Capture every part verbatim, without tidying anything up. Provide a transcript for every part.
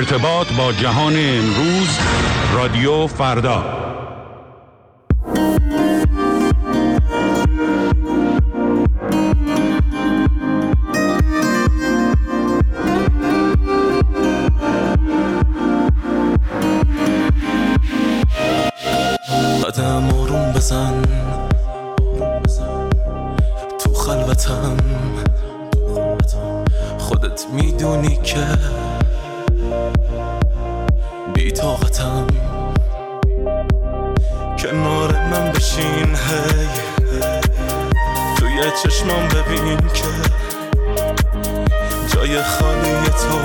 ارتباط با جهان امروز، رادیو فردا. قدم آروم بزن تو خلوتم، خودت میدونی که بی طاقتم. کنار من بشین هی، توی چشمام ببین که جای خالی تو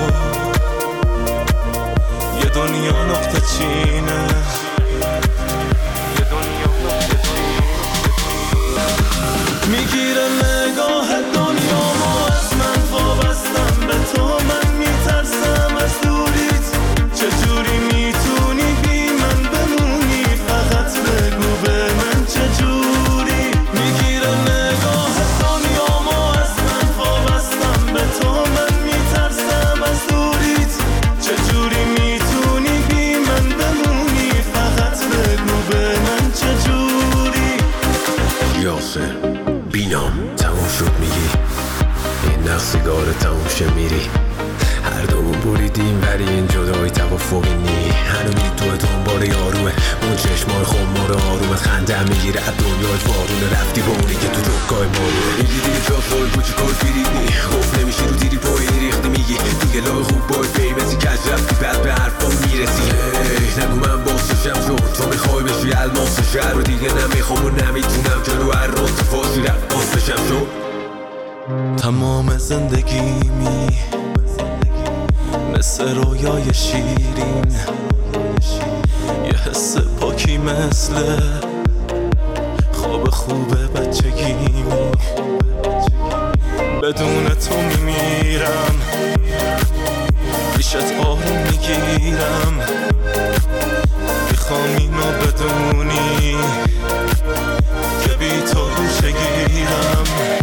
یه دنیا نقطه چینه. میگیره نگاه دنیامو از من، وابستم به تو، من میترسم از دوریت. چجوری میتونی بی من بمونی؟ فقط بگو به من چجوری. میگیره نگاه دنیامو از من، وابستم به تو، من میترسم از دوریت. چجوری میتونی بی من بمونی؟ فقط بگو به من چجوری. یاسر بینام تموم شد میگی، این نقص سیگار تموم شه میری. هر دومون بریدیم ولی این جدایی توافقی نی. هنوزی تو دنبال یاروه، اون چشمای خمار آرومت خنده میگیره از دنیای وارونه. رفتی با اونی که تو جوکای مارونه. میگی دیگه جا فای بوچی کار بیریدنی، خوف نمیشی رو دیری پایی ریختی. میگی دیگه لای خوب بای بیمتی کج رفتی، بعد به حرفا میرسی. ای نگو من باسشم چون تو میخوای بشی الماس شهر رو. دیگه نمیخوام و نمیتونم جلو هر روز فاصی رفت بشم چون تمام زندگیمی مثل رویای شیرین، یه حس پاکی مثل خواب خوب بچگیمی. بدون تو میمیرم، پیشت آروم میگیرم. میخوام اینو بدونی که بی تو روشه گیرم.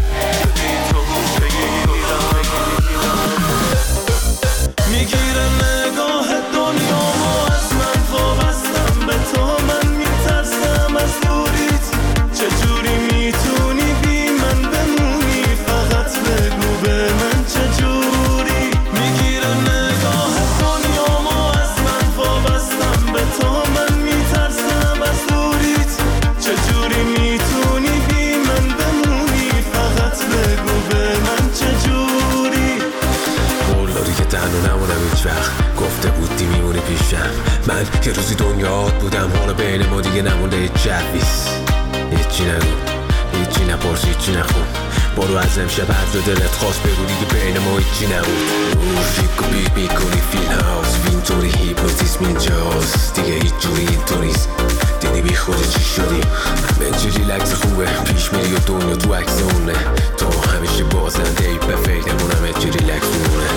میگیره نگاه دنیامو از من، وابستم به تو، من میترسم از دوریت. چجوری میتونی بی من بمونی؟ فقط بگو به من چجوری. میگیره نگاه دنیامو از من، وابستم به تو، من میترسم از دوریت. چجوری میتونی بی من بمونی؟ فقط بگو به من چجوری. مولاری که تنها نمونم هیچ وقت، گفته بودی میمونی پیشم. من یه روزی دنیات بودم، حالا بین ما دیگه نمونده هیچ جویز. هیچی نگو، هیچی نپرس، هیچی نخون. برو از امشب هر دلت خواست بگو، دیگه بین ما هیچی نبود. موزیک و بیت میکنی فیل هاوس، اینطوری هیپنوتیزم اینجاست. دیگه هیچ جوری اینطوریست، دیدی بی خودی چی شدی. همه چی ریلکس خوبه، پیش میری و دنیا تو عکس اونه. تو همیشه بازنده ای، به فکرمون همه چی ریلکس مونه.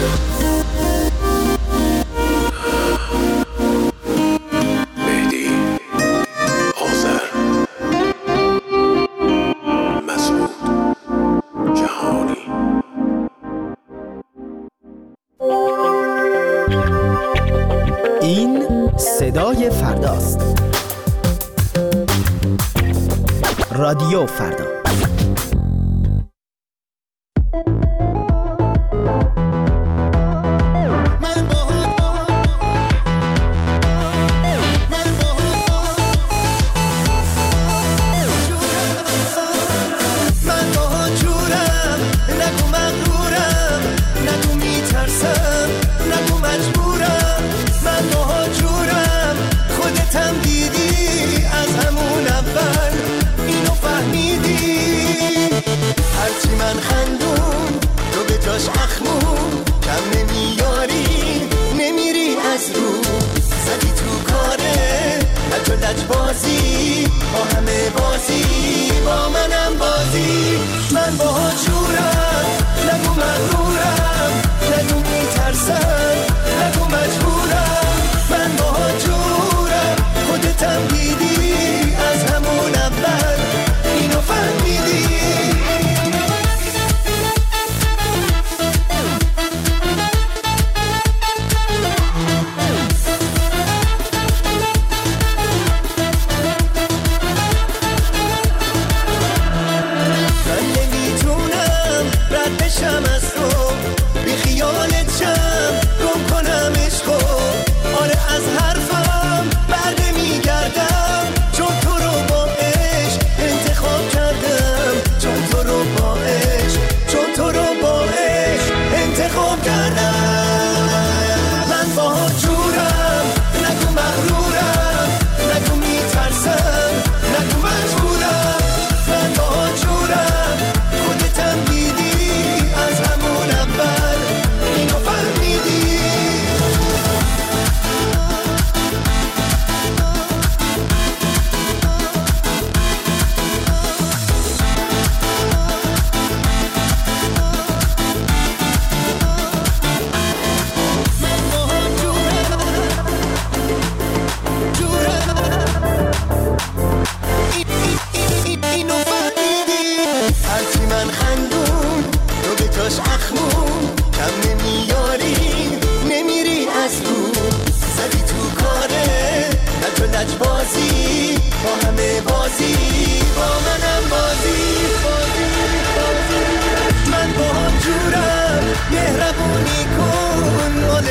این صدای فرداست. رادیو فردا. من خندون تو به جاش اخمون، کم نمیاری نمیری از رو. زدی تو کاره لج و لج بازی، با همه بازی با منم بازی. من با ها جورم، نگو مغرورم، نگو میترسم، نگو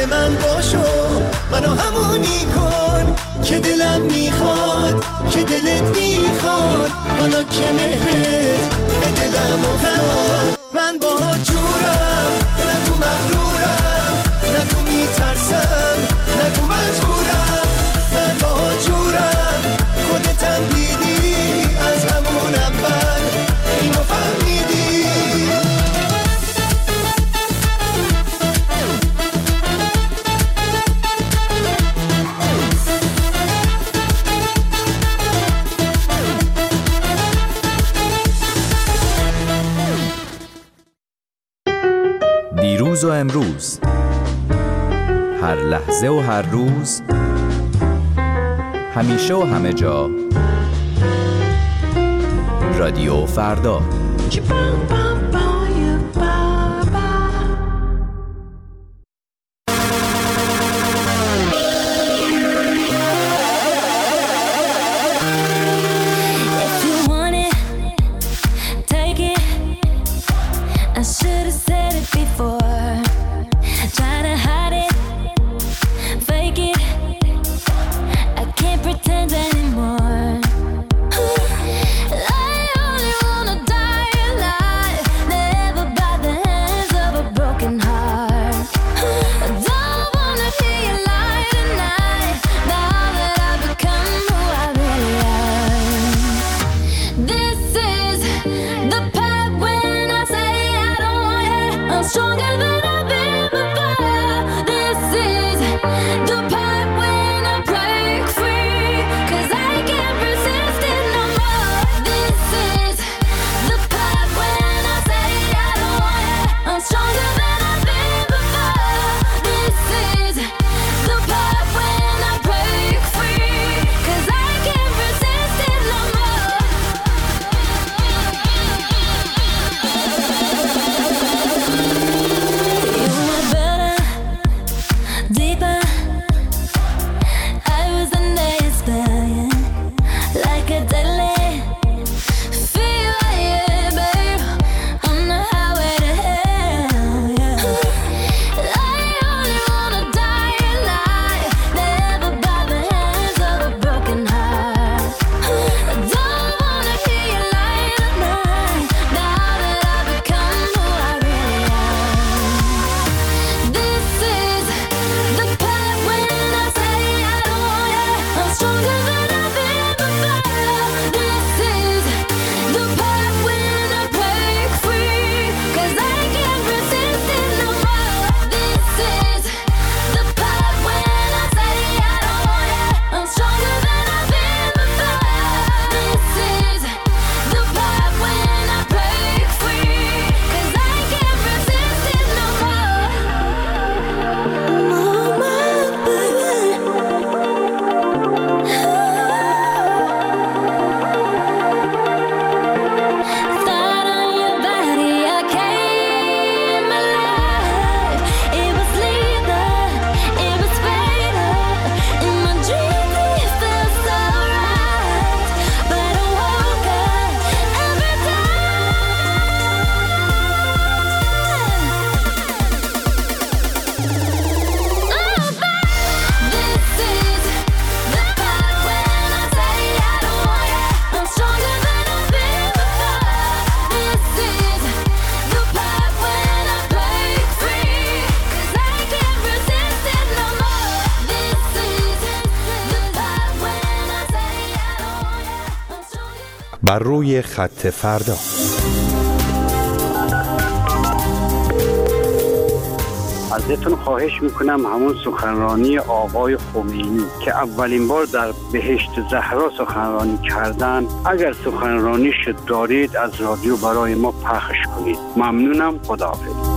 من باشو، منو همونی کن که دلم میخواد، که دلت میخواد، حالا که مهرت به دلم افتاد. من با جورم، نگو مغرورم، نگو میترسم، نگو مجبورم. من با جورم، خودتم دیدی از همون اول اینو فهمیدی. دیروز و امروز، هر لحظه و هر روز، همیشه و همه جا، رادیو فردا. بر روی خط فردا. ازتون خواهش میکنم همون سخنرانی آقای خمینی که اولین بار در بهشت زهرا سخنرانی کردن، اگر سخنرانیش دارید از رادیو برای ما پخش کنید. ممنونم. خداحافظ.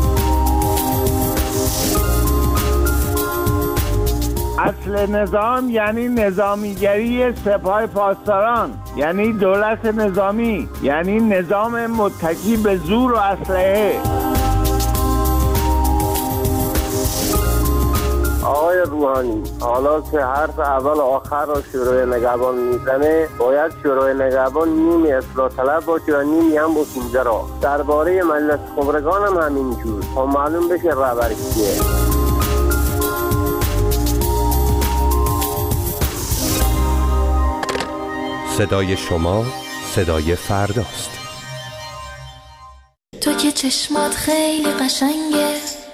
اصل نظام یعنی نظامیگری سپاه پاسداران، یعنی دولت نظامی، یعنی نظام متکی به زور و اسلحه. آقای روحانی، حالا که حرف اول و آخر را شورای نگهبان میزنه، باید شورای نگهبان نیمی اصلاح طلب باشه و نیمی هم بسیده را. درباره مجلس خبرگان هم همینجور، تا معلوم بشه رهبر کیه. صدای شما صدای فرداست. تو که چشمات خیلی قشنگه،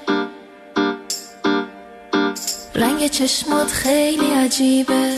رنگ چشمات خیلی عجیبه،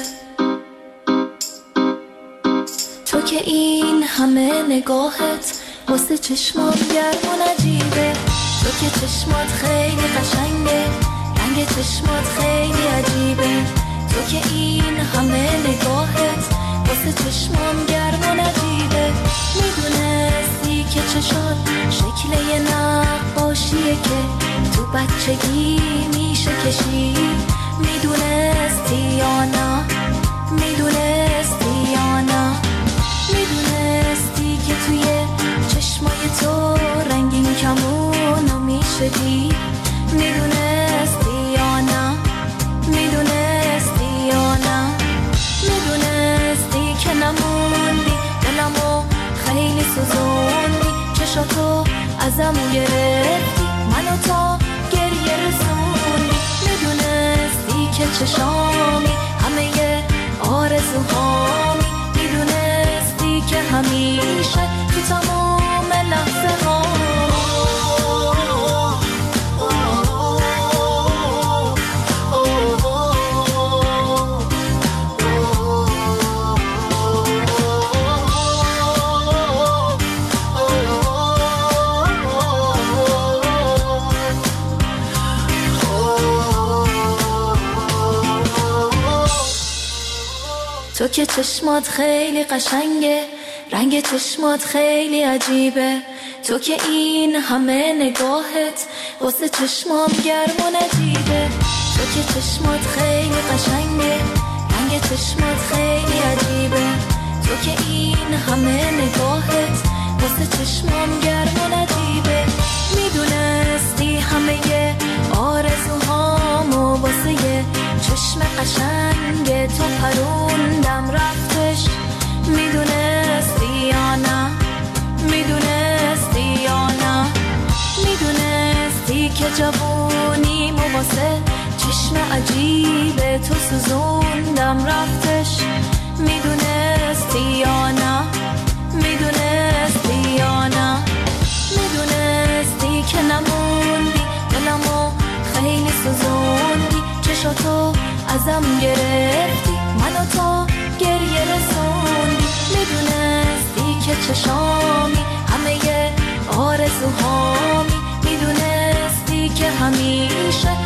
تو که این همه نگاهت واسه چشمام گرم و نجیبه، تو که چشمات خیلی قشنگه، رنگ چشمات خیلی عجیبه، تو که این همه نگاهت واسه چشمام گرم و نجیبه. میدونستی که چشات شکل یه نقاشیه که تو بچگی میشه کشید، میدونستی یا نه، میدونستی یا نه، میدونستی که توی چشمای تو رنگین کمونو میشه دید، میدونستی یا نه، میدونستی یا نه، میدونستی که نموندی دلمو خیلی سوزوندی، چشاتو ازمو گرفتی منو تا گریه رسوندی، میدونستی که چشامی همه آرزوهامی، میدونستی که همیشه تو تمام لحظه ها تو که چشمات خیلی قشنگه، رنگ چشمات خیلی عجیبه، تو که این همه نگاهت واسه چشمام گرم و نجیبه، تو که چشمات خیلی قشنگه، رنگ چشمات خیلی عجیبه، تو که این همه نگاهت واسه چشمام گرم و نجیبه، میدونستی همه آرزوهامو واسه یه چشم قشنگ تو پروندم رفتش، میدونستی یا نه، میدونستی یا نه، میدونستی که جوونیمو واسه چشم عجیب تو سوزوندم رفتش، میدونستی یا نه، میدونستی یا نه، میدونستی که نموندی دلمو خیلی سوزوندی، چشاتو ازم گرفتی منو تا گریه رسوندی، میدونستی که چشامی همه آرزوهامی، میدونستی که همیشه